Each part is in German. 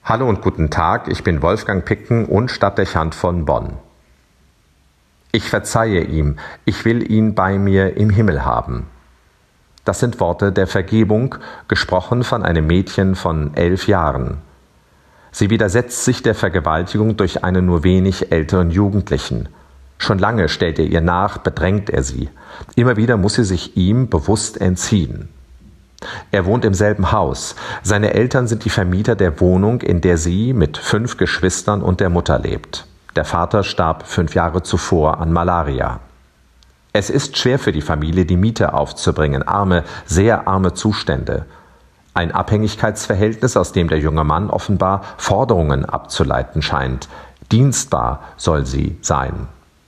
Hallo und guten Tag, ich bin Wolfgang Picken und Stadtdechant von Bonn. Ich verzeihe ihm, ich will ihn bei mir im Himmel haben. Das sind Worte der Vergebung, gesprochen von einem Mädchen von 11 Jahren. Sie widersetzt sich der Vergewaltigung durch einen nur wenig älteren Jugendlichen. Schon lange stellt er ihr nach, bedrängt er sie. Immer wieder muss sie sich ihm bewusst entziehen. Er wohnt im selben Haus. Seine Eltern sind die Vermieter der Wohnung, in der sie mit 5 Geschwistern und der Mutter lebt. Der Vater starb 5 Jahre zuvor an Malaria. Es ist schwer für die Familie, die Miete aufzubringen. Sehr arme Zustände. Ein Abhängigkeitsverhältnis, aus dem der junge Mann offenbar Forderungen abzuleiten scheint. Dienstbar soll sie sein.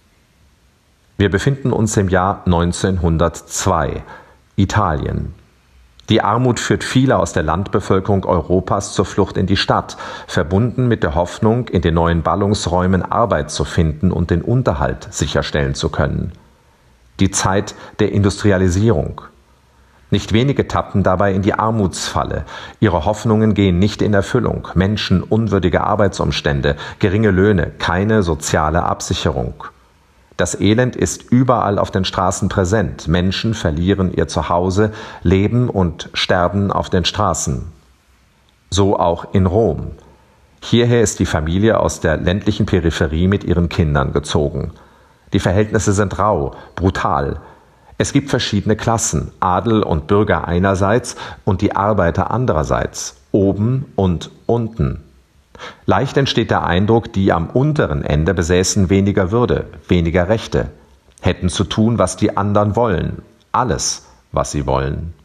Wir befinden uns im Jahr 1902, Italien. Die Armut führt viele aus der Landbevölkerung Europas zur Flucht in die Stadt, verbunden mit der Hoffnung, in den neuen Ballungsräumen Arbeit zu finden und den Unterhalt sicherstellen zu können. Die Zeit der Industrialisierung. Nicht wenige tappen dabei in die Armutsfalle. Ihre Hoffnungen gehen nicht in Erfüllung. Menschenunwürdige Arbeitsumstände, geringe Löhne, keine soziale Absicherung. Das Elend ist überall auf den Straßen präsent. Menschen verlieren ihr Zuhause, leben und sterben auf den Straßen. So auch in Rom. Hierher ist die Familie aus der ländlichen Peripherie mit ihren Kindern gezogen. Die Verhältnisse sind rau, brutal. Es gibt verschiedene Klassen, Adel und Bürger einerseits und die Arbeiter andererseits, oben und unten. Leicht entsteht der Eindruck, die am unteren Ende besäßen weniger Würde, weniger Rechte, hätten zu tun, was die anderen wollen, alles, was sie wollen.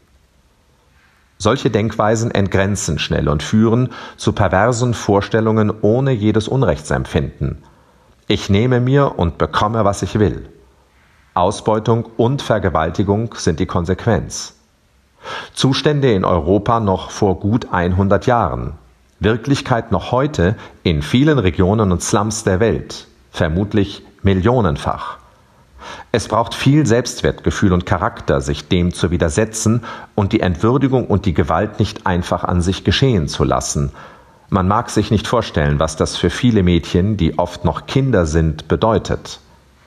Solche Denkweisen entgrenzen schnell und führen zu perversen Vorstellungen ohne jedes Unrechtsempfinden. Ich nehme mir und bekomme, was ich will. Ausbeutung und Vergewaltigung sind die Konsequenz. Zustände in Europa noch vor gut 100 Jahren. Wirklichkeit noch heute in vielen Regionen und Slums der Welt, vermutlich millionenfach. Es braucht viel Selbstwertgefühl und Charakter, sich dem zu widersetzen und die Entwürdigung und die Gewalt nicht einfach an sich geschehen zu lassen. Man mag sich nicht vorstellen, was das für viele Mädchen, die oft noch Kinder sind, bedeutet.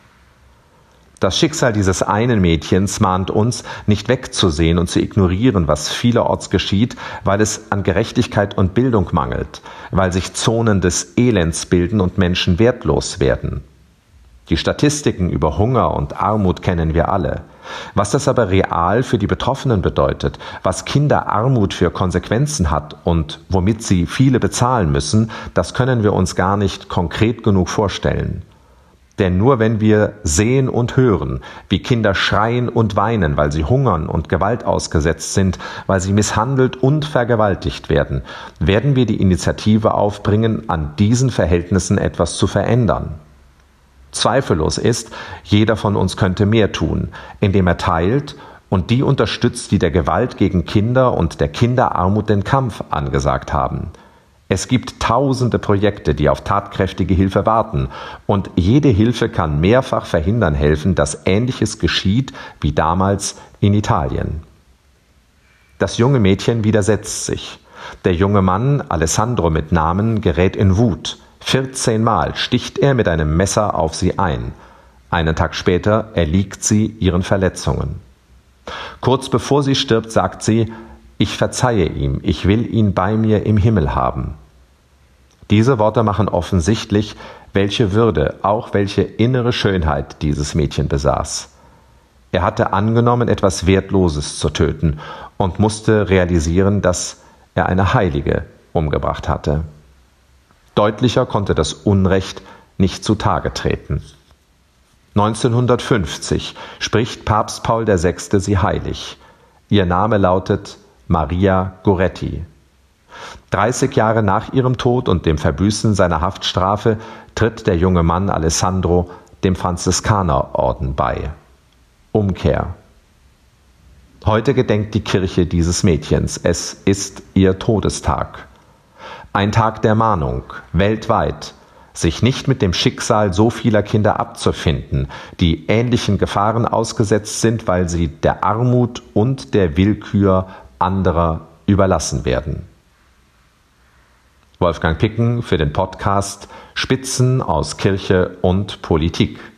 Das Schicksal dieses einen Mädchens mahnt uns, nicht wegzusehen und zu ignorieren, was vielerorts geschieht, weil es an Gerechtigkeit und Bildung mangelt, weil sich Zonen des Elends bilden und Menschen wertlos werden. Die Statistiken über Hunger und Armut kennen wir alle. Was das aber real für die Betroffenen bedeutet, was Kinderarmut für Konsequenzen hat und womit sie viele bezahlen müssen, das können wir uns gar nicht konkret genug vorstellen. Denn nur wenn wir sehen und hören, wie Kinder schreien und weinen, weil sie hungern und Gewalt ausgesetzt sind, weil sie misshandelt und vergewaltigt werden, werden wir die Initiative aufbringen, an diesen Verhältnissen etwas zu verändern. Zweifellos ist, jeder von uns könnte mehr tun, indem er teilt und die unterstützt, die der Gewalt gegen Kinder und der Kinderarmut den Kampf angesagt haben. Es gibt tausende Projekte, die auf tatkräftige Hilfe warten, und jede Hilfe kann mehrfach verhindern helfen, dass Ähnliches geschieht wie damals in Italien. Das junge Mädchen widersetzt sich. Der junge Mann, Alessandro mit Namen, gerät in Wut. 14 Mal sticht er mit einem Messer auf sie ein. Einen Tag später erliegt sie ihren Verletzungen. Kurz bevor sie stirbt, sagt sie: Ich verzeihe ihm, ich will ihn bei mir im Himmel haben. Diese Worte machen offensichtlich, welche Würde, auch welche innere Schönheit dieses Mädchen besaß. Er hatte angenommen, etwas Wertloses zu töten und musste realisieren, dass er eine Heilige umgebracht hatte. Deutlicher konnte das Unrecht nicht zutage treten. 1950 spricht Papst Paul VI. Sie heilig. Ihr Name lautet Maria Goretti. 30 Jahre nach ihrem Tod und dem Verbüßen seiner Haftstrafe tritt der junge Mann Alessandro dem Franziskanerorden bei. Umkehr. Heute gedenkt die Kirche dieses Mädchens. Es ist ihr Todestag. Ein Tag der Mahnung, weltweit, sich nicht mit dem Schicksal so vieler Kinder abzufinden, die ähnlichen Gefahren ausgesetzt sind, weil sie der Armut und der Willkür anderer überlassen werden. Wolfgang Picken für den Podcast Spitzen aus Kirche und Politik.